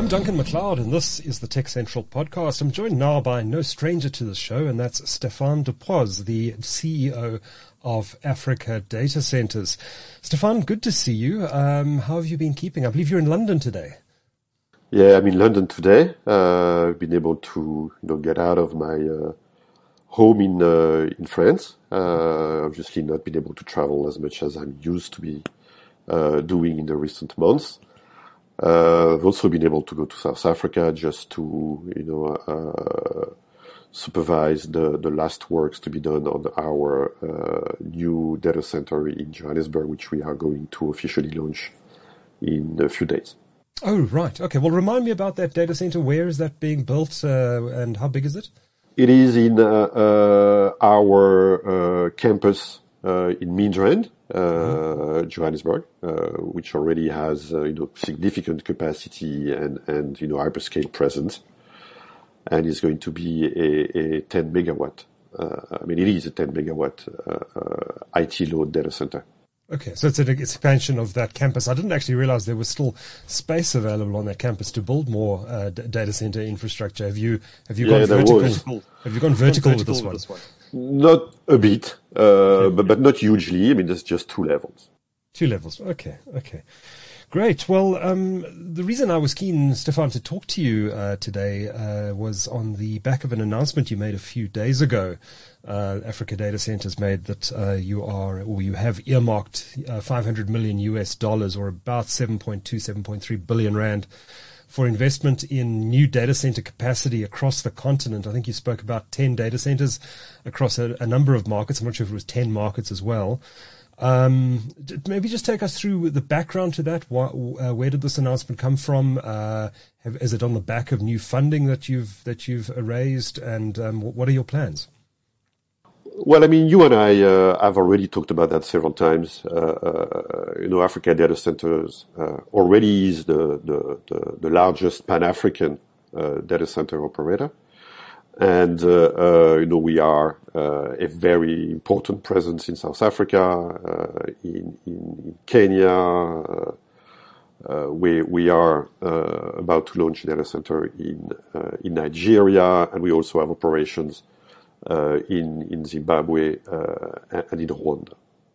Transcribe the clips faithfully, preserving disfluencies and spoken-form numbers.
I'm Duncan McLeod, and this is the Tech Central podcast. I'm joined now by no stranger to the show, and that's Stefan de Pos, the C E O of Africa Data Centers. Stefan, good to see you. Um, how have you been keeping? I believe you're in London today. Yeah, I'm in London today. Uh, I've been able to you know get out of my uh, home in uh, in France. Uh, obviously, not been able to travel as much as I'm used to be uh, doing in the recent months. Uh, I've also been able to go to South Africa just to, you know, uh, supervise the, the last works to be done on our uh, new data center in Johannesburg, which we are going to officially launch in a few days. Oh, right. Okay. Well, remind me about that data center. Where is that being built, uh, and how big is it? It is in uh, uh, our uh, campus uh, in Midrand. Uh, Johannesburg, uh, which already has, uh, you know, significant capacity and, and, you know, hyperscale presence. And is going to be a, a ten megawatt, uh, I mean, it is a ten megawatt, uh, uh, I T load data center. Okay. So it's an expansion of that campus. I didn't actually realize there was still space available on that campus to build more, uh, d- data center infrastructure. Have you, have you Yeah, gone vertical? Was. Have you gone vertical, vertical with, this, with this one? Not a bit, uh, okay. but, but not hugely. I mean, there's just two levels. Two levels. Okay. Okay. Great. Well, um, the reason I was keen, Stefan, to talk to you uh, today uh, was on the back of an announcement you made a few days ago. Uh, Africa Data Centers made that uh, you are, or you have earmarked uh, five hundred million U S dollars, or about seven point two, seven point three billion rand, for investment in new data center capacity across the continent. I think you spoke about ten data centers across a, a number of markets. I'm not sure if it was ten markets as well. Um, maybe just take us through the background to that. Why, uh, where did this announcement come from? Uh, have, is it on the back of new funding that you've that you've raised? And um, what are your plans? Well, I mean, you and I uh, have already talked about that several times. Uh, uh, you know, Africa Data Centers uh, already is the, the, the, the largest Pan-African uh, data center operator. And, uh, uh, you know, we are uh, a very important presence in South Africa, uh, in, in Kenya. Uh, uh, we, we are uh, about to launch a data center in, uh, in Nigeria, and we also have operations Uh, in, in Zimbabwe, uh, and in Rwanda.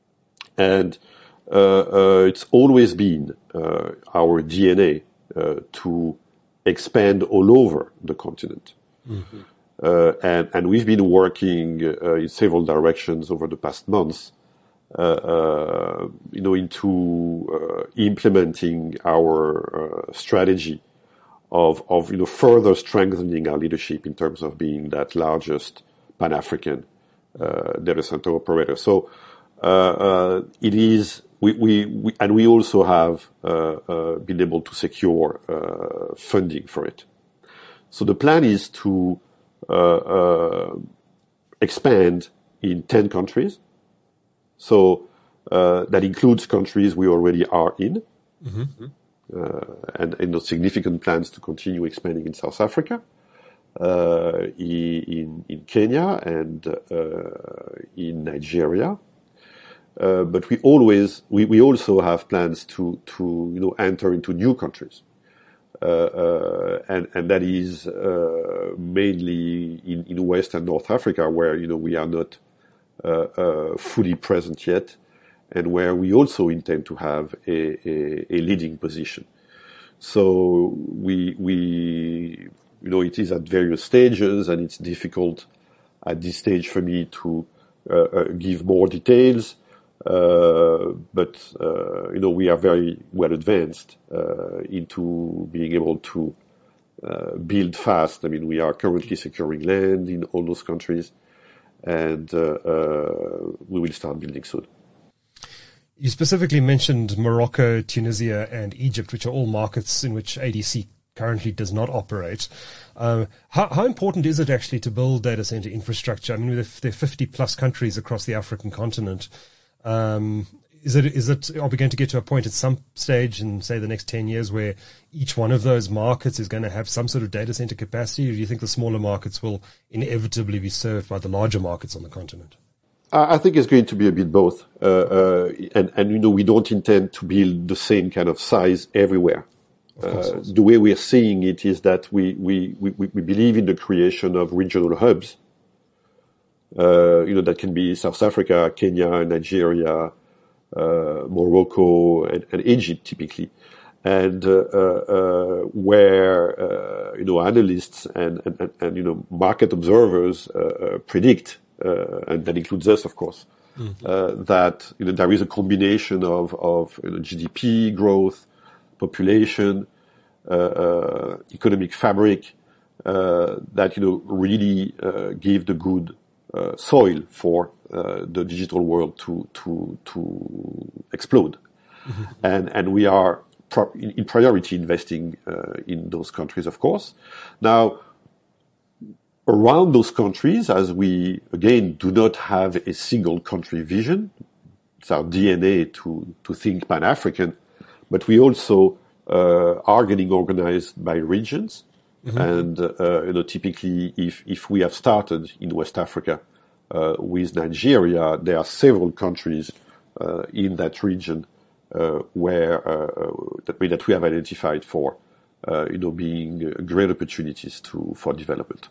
And, uh, uh, it's always been, uh, our D N A, uh, to expand all over the continent. Mm-hmm. Uh, and, and we've been working, uh, in several directions over the past months, uh, uh, you know, into, uh, implementing our, uh, strategy of, of, you know, further strengthening our leadership in terms of being that largest Pan-African uh, data center operator. So uh, uh, it is, we, we, we, and we also have uh, uh, been able to secure uh, funding for it. So the plan is to uh, uh, expand in ten countries. So uh, that includes countries we already are in, mm-hmm. uh, and, and those significant plans to continue expanding in South Africa. Uh, in, in Kenya and, uh, in Nigeria. Uh, but we always, we, we also have plans to, to, you know, enter into new countries. Uh, uh, and, and that is, uh, mainly in, in West and North Africa, where, you know, we are not, uh, uh, fully present yet, and where we also intend to have a, a, a leading position. So we, we, You know, it is at various stages, and it's difficult at this stage for me to uh, uh, give more details. Uh, but, uh, you know, we are very well advanced uh, into being able to uh, build fast. I mean, we are currently securing land in all those countries, and uh, uh, we will start building soon. You specifically mentioned Morocco, Tunisia, and Egypt, which are all markets in which A D C currently does not operate. Uh, how, how important is it actually to build data center infrastructure? I mean, there are fifty plus countries across the African continent. Um, is it, is it, are we going to get to a point at some stage in, say, the next ten years where each one of those markets is going to have some sort of data center capacity? Or do you think the smaller markets will inevitably be served by the larger markets on the continent? I think it's going to be a bit both. Uh, uh, and, and, you know, we don't intend to build the same kind of size everywhere. Uh, the way we are seeing it is that we, we, we, we believe in the creation of regional hubs, uh, you know, that can be South Africa, Kenya, Nigeria, uh, Morocco, and, and Egypt typically. And, uh, uh, where, uh, you know, analysts and, and, and, you know, market observers, uh, predict, uh, and that includes us, of course, mm-hmm. uh, that, you know, there is a combination of, of, you know, G D P growth, population, uh, uh, economic fabric, uh, that, you know, really, uh, give the good, uh, soil for, uh, the digital world to, to, to explode. Mm-hmm. And, and we are pro- in, in priority investing, uh, in those countries, of course. Now, around those countries, as we, again, do not have a single country vision, it's our D N A to, to think Pan-African, but we also uh, are getting organized by regions. Mm-hmm. And, uh, you know, typically if, if we have started in West Africa, uh, with Nigeria, there are several countries, uh, in that region, uh, where, uh, that we, that we have identified for, uh, you know, being great opportunities to, for development.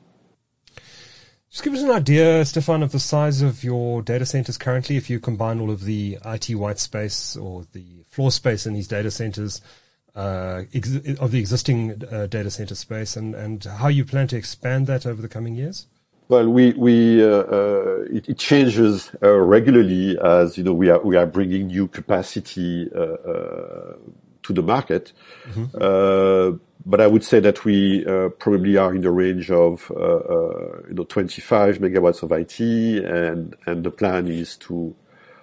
Just give us an idea, Stefan, of the size of your data centers currently, if you combine all of the I T white space or the floor space in these data centers, uh, ex- of the existing uh, data center space, and, and how you plan to expand that over the coming years? Well, we, we, uh, uh, it, it changes uh, regularly as, you know, we are, we are bringing new capacity, uh, uh, to the market. Mm-hmm. Uh, but I would say that we, uh, probably are in the range of, uh, uh, you know, twenty-five megawatts of I T, and, and the plan is to,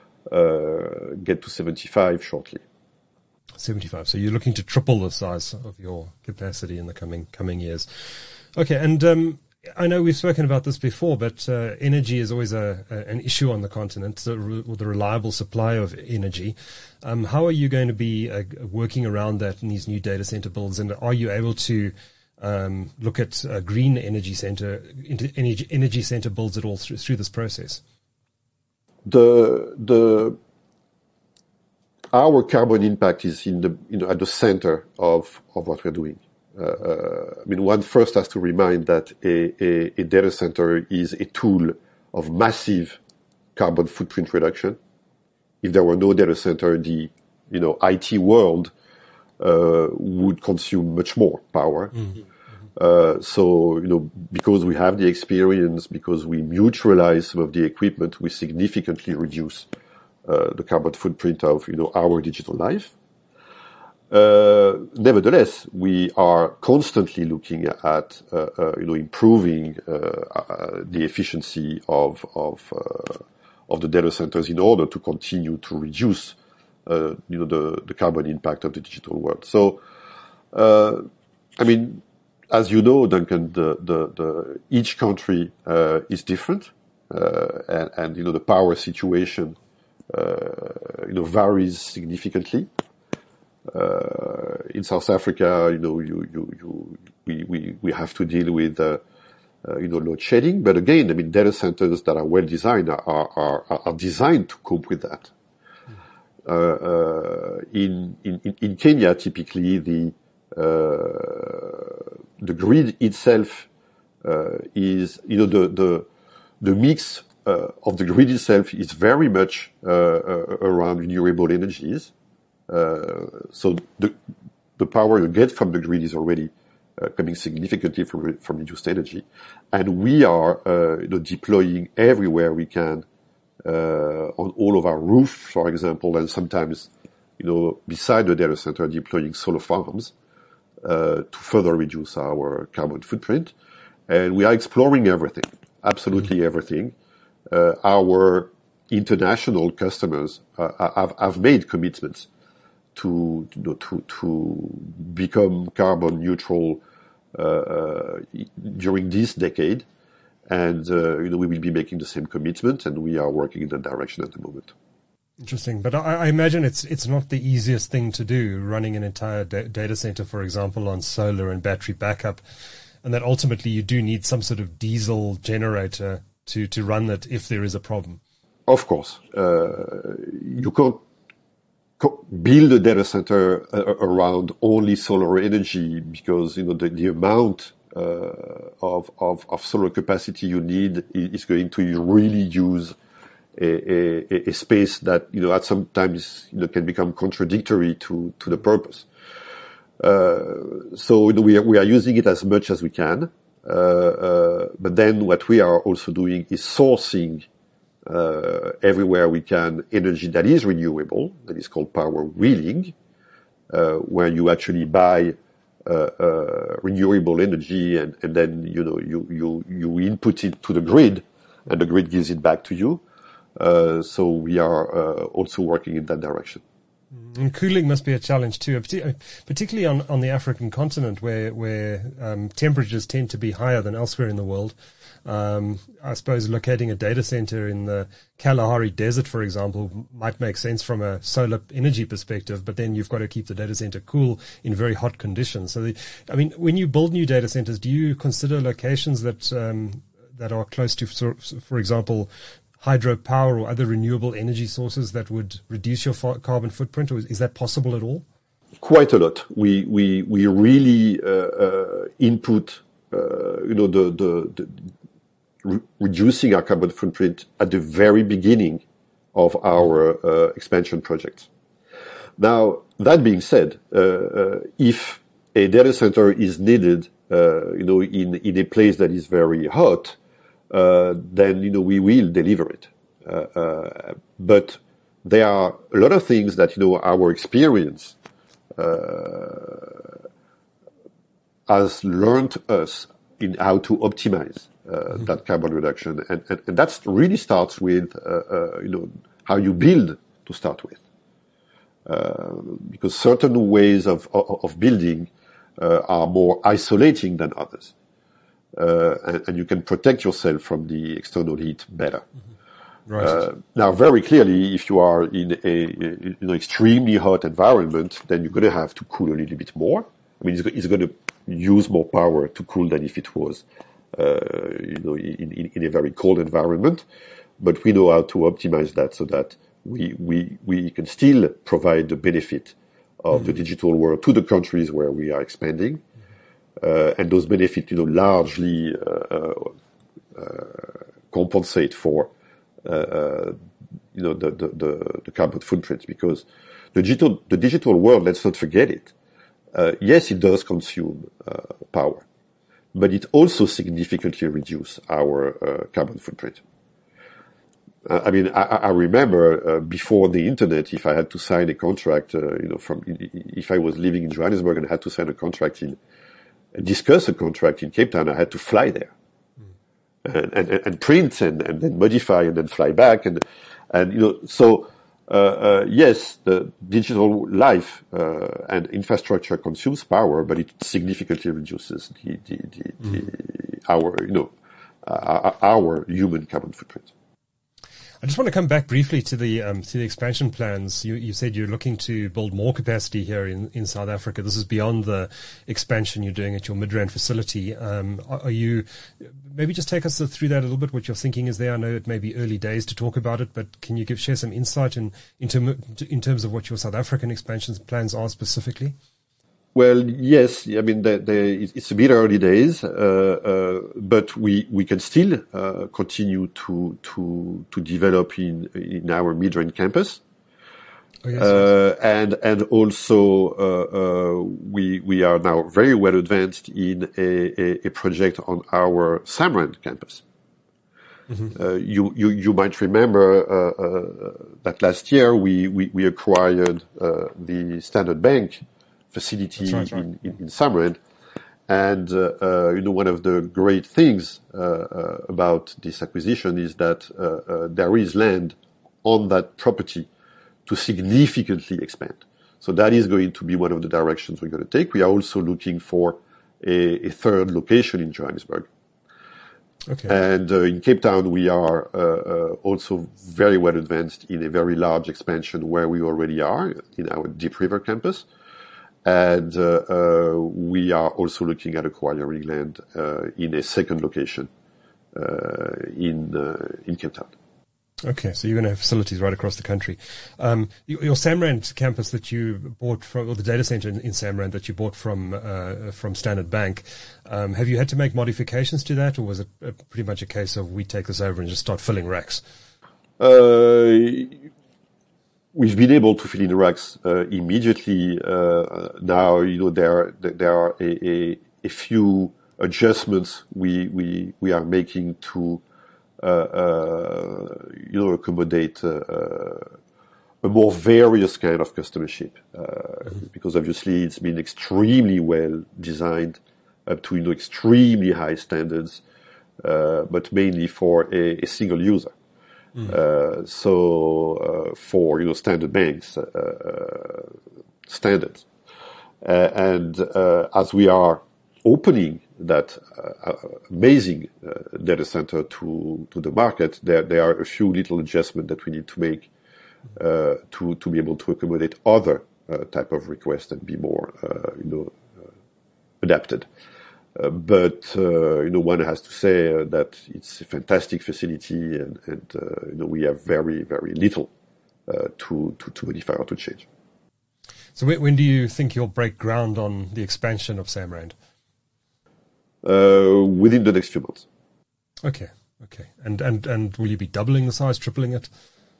uh, get to seventy-five shortly. seventy-five. So you're looking to triple the size of your capacity in the coming, coming years. Okay. And, um, I know we've spoken about this before, but uh, energy is always a, a, an issue on the continent, the, re, the reliable supply of energy. Um, how are you going to be uh, working around that in these new data center builds? And are you able to um, look at uh, green energy center, energy, energy center builds at all through, through this process? The the our carbon impact is in the you know at the center of of what we're doing. Uh, I mean, one first has to remind that a, a, a data center is a tool of massive carbon footprint reduction. If there were no data center, the, you know, I T world, uh, would consume much more power. Mm-hmm. Uh, so, you know, because we have the experience, because we mutualize some of the equipment, we significantly reduce, uh, the carbon footprint of, you know, our digital life. Uh, nevertheless, we are constantly looking at, uh, uh, you know, improving, uh, uh, the efficiency of, of, uh, of the data centers in order to continue to reduce, uh, you know, the, the carbon impact of the digital world. So, uh, I mean, as you know, Duncan, the, the, the, each country, uh, is different, uh, and, and, you know, the power situation, uh, you know, varies significantly. Uh, in South Africa, you know, you, you, you, we, we, we have to deal with, uh, uh, you know, load shedding. But again, I mean, data centers that are well designed are, are, are designed to cope with that. Uh, uh, in, in, in Kenya, typically the, uh, the grid itself, uh, is, you know, the, the, the mix, uh, of the grid itself is very much, uh, uh around renewable energies. Uh, so the, the power you get from the grid is already, uh, coming significantly from, from reduced energy. And we are, uh, you know, deploying everywhere we can, uh, on all of our roofs, for example, and sometimes, you know, beside the data center, deploying solar farms, uh, to further reduce our carbon footprint. And we are exploring everything, absolutely everything. Uh, our international customers, uh, have, have made commitments to, you know, to, to become carbon neutral, uh, during this decade. And, uh, you know, we will be making the same commitment, and we are working in that direction at the moment. Interesting. But I, I imagine it's, it's not the easiest thing to do, running an entire da- data center, for example, on solar and battery backup. And that ultimately you do need some sort of diesel generator to, to run that if there is a problem. Of course. Uh, you can't, co- build a data center uh, around only solar energy because, you know, the, the amount uh, of, of, of solar capacity you need is going to really use a, a, a space that, you know, at sometimes, you know, can become contradictory to, to the purpose. Uh, so, you know, we are, we are using it as much as we can. Uh, uh, but then what we are also doing is sourcing Uh, everywhere we can energy that is renewable, that is called power wheeling, uh, where you actually buy uh, uh, renewable energy and, and then, you know, you, you, you input it to the grid and the grid gives it back to you. Uh, so we are uh, also working in that direction. And cooling must be a challenge too, particularly on, on the African continent where, where um, temperatures tend to be higher than elsewhere in the world. Um, I suppose locating a data center in the Kalahari Desert, for example, might make sense from a solar energy perspective, but then you've got to keep the data center cool in very hot conditions. So, the, I mean, when you build new data centers, do you consider locations that um, that are close to, for example, hydropower or other renewable energy sources that would reduce your carbon footprint, or is that possible at all? Quite a lot. We we we really uh, uh, input, uh, you know, the the, the re- reducing our carbon footprint at the very beginning of our uh, expansion projects. Now, that being said, uh, uh, if a data center is needed, uh, you know, in in a place that is very hot, Uh, then, you know, we will deliver it. Uh, uh, but there are a lot of things that, you know, our experience uh, has learned us in how to optimize uh, mm-hmm. that carbon reduction. And, and, and that really starts with, uh, uh, you know, how you build to start with. Uh, because certain ways of, of, of building uh, are more isolating than others. Uh, and, and you can protect yourself from the external heat better. Mm-hmm. Right. Uh, now, very clearly, if you are in a, a you know extremely hot environment, then you're going to have to cool a little bit more. I mean, it's, it's going to use more power to cool than if it was, uh, you know, in, in, in a very cold environment. But we know how to optimize that so that we we we can still provide the benefit of mm-hmm. the digital world to the countries where we are expanding. Uh, and those benefits, you know, largely uh, uh, uh, compensate for, uh, uh, you know, the, the, the, the carbon footprint. Because the digital, the digital world, let's not forget it. Uh, yes, it does consume uh, power, but it also significantly reduces our uh, carbon footprint. Uh, I mean, I, I remember uh, before the internet, if I had to sign a contract, uh, you know, from if I was living in Johannesburg and had to sign a contract in discuss a contract in Cape Town, I had to fly there mm. and, and, and print and, and then modify and then fly back. And, and you know, so, uh, uh, yes, the digital life uh, and infrastructure consumes power, but it significantly reduces the, the, the, mm. the our, you know, uh, our human carbon footprint. I just want to come back briefly to the um, to the expansion plans. You, you said you're looking to build more capacity here in, in South Africa. This is beyond the expansion you're doing at your Midrand facility. Um, are, are you maybe just take us through that a little bit? What your thinking is there? I know it may be early days to talk about it, but can you give share some insight in in, term, in terms of what your South African expansion plans are specifically? Well, yes. I mean, they, they, it's a bit early days, uh, uh, but we, we can still uh, continue to to to develop in in our Midrand campus, oh, yes, uh, yes. and and also uh, uh, we we are now very well advanced in a, a, a project on our Samrand campus. Mm-hmm. Uh, you, you, you might remember, uh, uh, that last year we, we, we acquired, uh, the Standard Bank facility right, right. in, in, in Samrand. And, uh, uh, you know, one of the great things, uh, uh, about this acquisition is that, uh, uh, there is land on that property to significantly expand. So that is going to be one of the directions we're going to take. We are also looking for a, a third location in Johannesburg. Okay. And uh, in Cape Town, we are uh, uh, also very well advanced in a very large expansion where we already are in our Deep River campus. And uh, uh, we are also looking at acquiring land uh, in a second location uh, in uh, in Cape Town. Okay, so you're going to have facilities right across the country. Um, your, your Samrand campus that you bought from, or the data center in, in Samrand that you bought from uh, from Standard Bank, um, have you had to make modifications to that, or was it uh, pretty much a case of we take this over and just start filling racks? Uh, we've been able to fill in racks uh, immediately. Uh, now, you know, there there are a, a, a few adjustments we we we are making to. Uh, uh, you know, accommodate uh, uh, a more various kind of customership, uh, mm-hmm. because obviously it's been extremely well designed up to, you know, extremely high standards, uh, but mainly for a, a single user. Mm-hmm. Uh, so uh, for, you know, Standard Bank's uh, standards, uh, and uh, as we are opening that uh, amazing uh, data center to to the market, there there are a few little adjustments that we need to make uh, to to be able to accommodate other uh, type of requests and be more uh, you know uh, adapted. Uh, but uh, you know, one has to say uh, that it's a fantastic facility, and, and uh, you know, we have very very little uh, to to to modify or to change. So when do you think you'll break ground on the expansion of Samrand? Uh, within the next few months. Okay, okay. And and and will you be doubling the size, tripling it?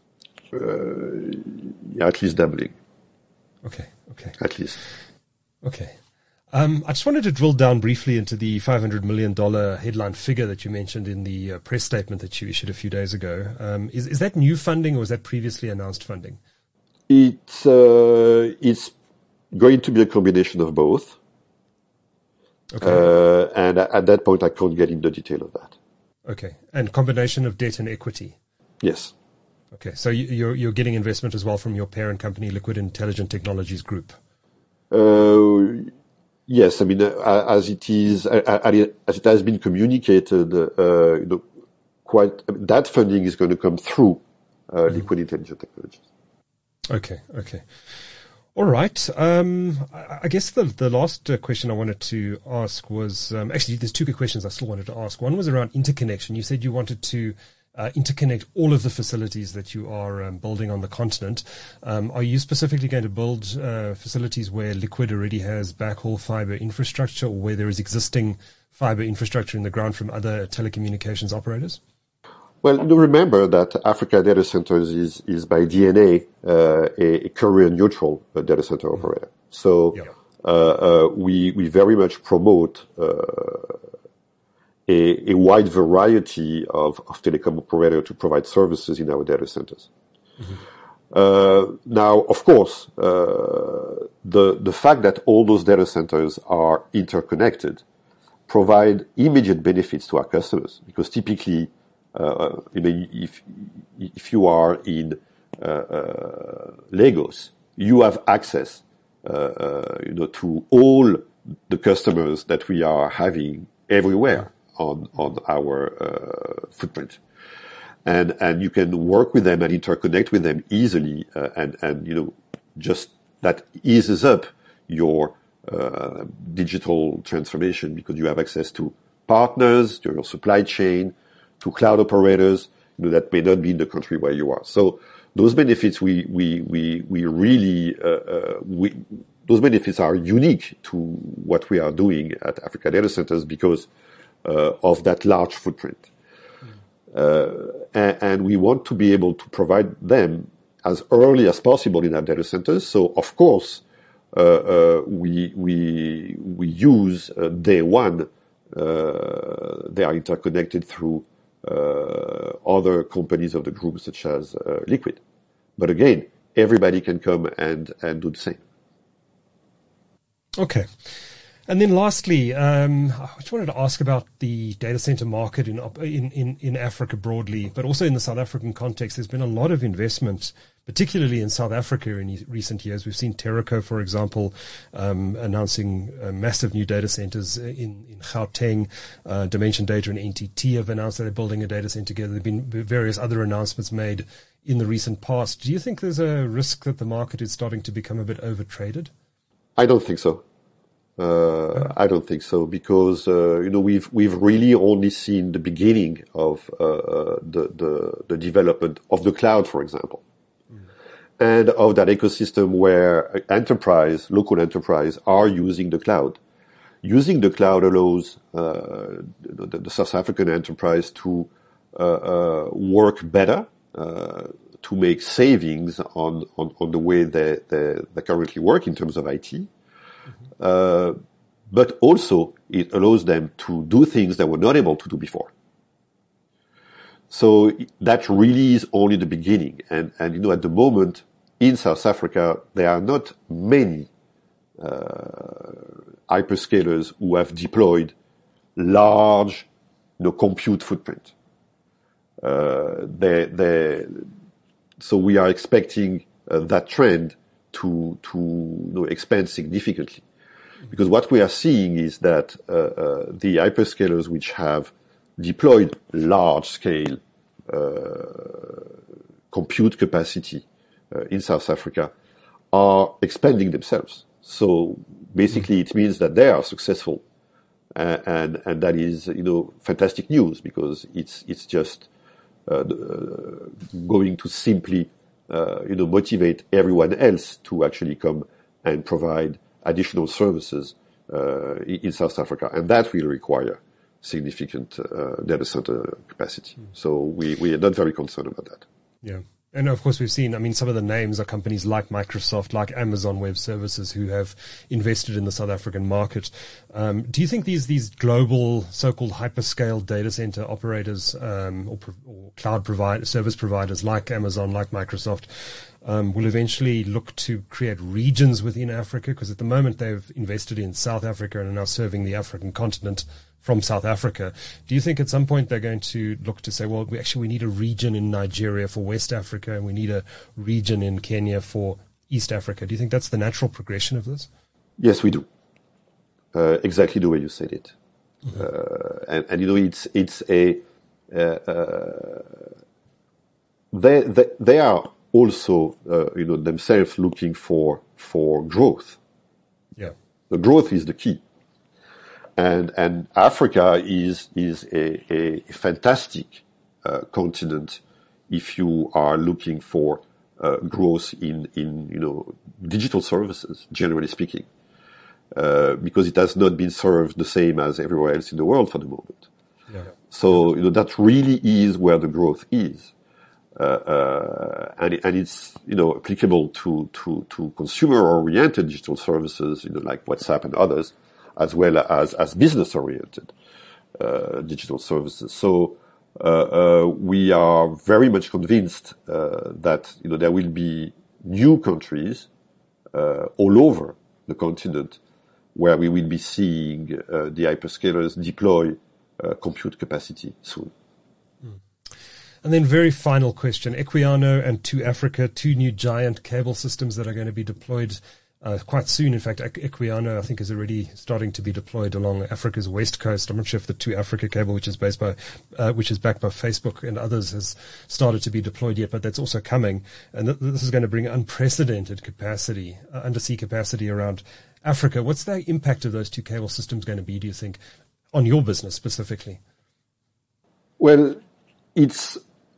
Uh, yeah, at least doubling. Okay, okay. At least. Okay. Um, I just wanted to drill down briefly into the five hundred million dollars headline figure that you mentioned in the uh, press statement that you issued a few days ago. Um, is, is that new funding, or is that previously announced funding? It's, uh, it's going to be a combination of both. Okay. Uh, and at that point, I can't get into the detail of that. Okay. And combination of debt and equity? Yes. Okay. So you're you're getting investment as well from your parent company, Liquid Intelligent Technologies Group? Uh, yes. I mean, uh, as it is, uh, as it has been communicated, uh, you know, quite that funding is going to come through uh, mm-hmm. Liquid Intelligent Technologies. Okay. Okay. All right. Um, I guess the the last question I wanted to ask was, um, actually, there's two good questions I still wanted to ask. One was around interconnection. You said you wanted to uh, interconnect all of the facilities that you are um, building on the continent. Um, are you specifically going to build uh, facilities where Liquid already has backhaul fiber infrastructure, or where there is existing fiber infrastructure in the ground from other telecommunications operators? Well, do remember that Africa Data Centers is, is by D N A uh, a, a carrier-neutral uh, data center operator. So yeah. uh, uh, we we very much promote uh, a, a wide variety of, of telecom operators to provide services in our data centers. Mm-hmm. Uh, now, of course, uh, the the fact that all those data centers are interconnected provide immediate benefits to our customers, because typically, Uh, I mean, if if you are in uh, uh, Lagos, you have access, uh, uh, you know, to all the customers that we are having everywhere on on our uh, footprint, and and you can work with them and interconnect with them easily, uh, and and you know, just that eases up your uh, digital transformation, because you have access to partners, to your supply chain, to cloud operators, you know, that may not be in the country where you are. So those benefits, we we we we really uh, uh, we those benefits are unique to what we are doing at Africa Data Centers because uh, of that large footprint, mm. uh, and, and we want to be able to provide them as early as possible in our data centers. So of course, uh, uh, we we we use uh, day one. Uh, they are interconnected through Uh, other companies of the group, such as uh, Liquid. But again, everybody can come and, and do the same. Okay. And then lastly, um, I just wanted to ask about the data center market in, in, in, in Africa broadly, but also in the South African context. There's been a lot of investment, particularly in South Africa in recent years. We've seen Terraco, for example, um, announcing uh, massive new data centers in, in Gauteng. Uh, Dimension Data and N T T have announced that they're building a data center together. There have been various other announcements made in the recent past. Do you think there's a risk that the market is starting to become a bit overtraded? I don't think so. Uh, I don't think so, because uh, you know we've we've really only seen the beginning of uh, the, the the development of the cloud, for example, mm. and of that ecosystem where enterprise, local enterprise, are using the cloud. Using the cloud allows uh, the, the South African enterprise to uh, uh, work better, uh, to make savings on on, on the way they, they they currently work in terms of I T. Uh, but also it allows them to do things they were not able to do before. So that really is only the beginning. And, and you know, at the moment in South Africa, there are not many uh, hyperscalers who have deployed large, you know, compute footprint. Uh, they, they, so we are expecting uh, that trend to, to you know, expand significantly. Because what we are seeing is that uh, uh, the hyperscalers which have deployed large-scale uh, compute capacity uh, in South Africa are expanding themselves. So basically, it means that they are successful, uh, and and that is you know fantastic news, because it's it's just uh, going to simply uh, you know motivate everyone else to actually come and provide additional services uh, in South Africa, and that will require significant uh, data center capacity. Mm. So we, we are not very concerned about that. Yeah. And of course we've seen, I mean, some of the names are companies like Microsoft, like Amazon Web Services, who have invested in the South African market. Um, do you think these, these global so-called hyperscale data center operators, um, or, or cloud provide, service providers like Amazon, like Microsoft, um, will eventually look to create regions within Africa? Because at the moment they've invested in South Africa and are now serving the African continent from South Africa. Do you think at some point they're going to look to say, well, we actually we need a region in Nigeria for West Africa, and we need a region in Kenya for East Africa? Do you think that's the natural progression of this? Yes, we do. Uh, exactly the way you said it. Mm-hmm. Uh, and, and, you know, it's it's a uh, uh, they, they they are also uh, you know themselves looking for for growth. Yeah, the growth is the key. And, and Africa is, is a, a fantastic, uh, continent if you are looking for, uh, growth in, in, you know, digital services, generally speaking, uh, because it has not been served the same as everywhere else in the world for the moment. Yeah. So, you know, that really is where the growth is. Uh, uh, and, and it's, you know, applicable to, to, to consumer-oriented digital services, you know, like WhatsApp and others, as well as, as business-oriented, uh, digital services. So, uh, uh, we are very much convinced, uh, that, you know, there will be new countries, uh, all over the continent where we will be seeing, uh, the hyperscalers deploy, uh, compute capacity soon. Mm. And then very final question, Equiano and two Africa, two new giant cable systems that are going to be deployed Uh, quite soon. In fact, Equiano, I think, is already starting to be deployed along Africa's west coast. I'm not sure if the Two Africa cable, which is based by, uh, which is backed by Facebook and others, has started to be deployed yet, but that's also coming. And th- this is going to bring unprecedented capacity, uh, undersea capacity around Africa. What's the impact of those two cable systems going to be, do you think, on your business specifically? Well, it's,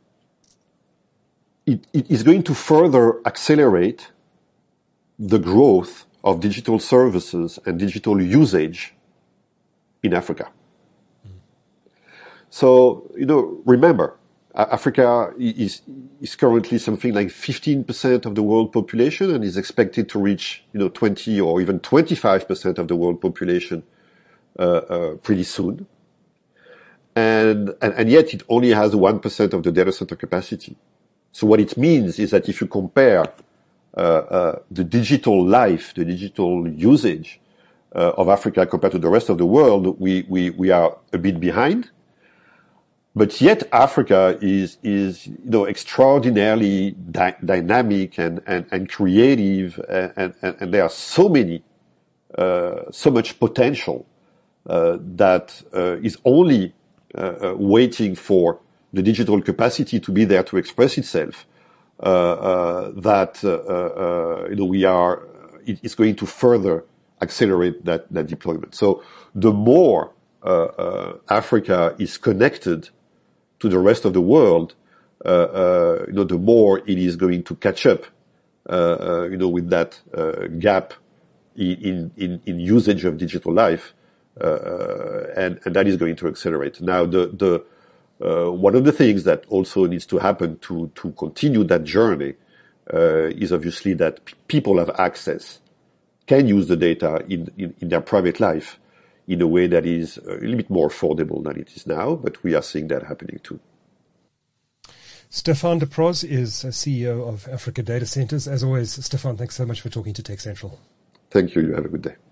it, it is going to further accelerate the growth of digital services and digital usage in Africa. Mm. So, you know, remember, Africa is, is currently something like fifteen percent of the world population and is expected to reach, you know, twenty or even twenty-five percent of the world population, uh, uh, pretty soon. And, and, and yet it only has one percent of the data center capacity. So what it means is that if you compare Uh, uh, the digital life, the digital usage uh, of Africa compared to the rest of the world, we, we, we are a bit behind. But yet Africa is, is, you know, extraordinarily dy- dynamic and, and, and creative, and, and, and there are so many, uh, so much potential, uh, that, uh, is only, uh, uh, waiting for the digital capacity to be there to express itself. Uh, uh, that, uh, uh, you know, we are, it, it's going to further accelerate that, that deployment. So the more uh, uh, Africa is connected to the rest of the world, uh, uh, you know, the more it is going to catch up, uh, uh, you know, with that uh, gap in, in, in usage of digital life, uh, and, and that is going to accelerate. Now, the, the uh, one of the things that also needs to happen to to continue that journey uh, is obviously that p- people have access, can use the data in, in, in their private life in a way that is a little bit more affordable than it is now, but we are seeing that happening too. Stefan de Proz is C E O of Africa Data Centers. As always, Stefan, thanks so much for talking to Tech Central. Thank you. You have a good day.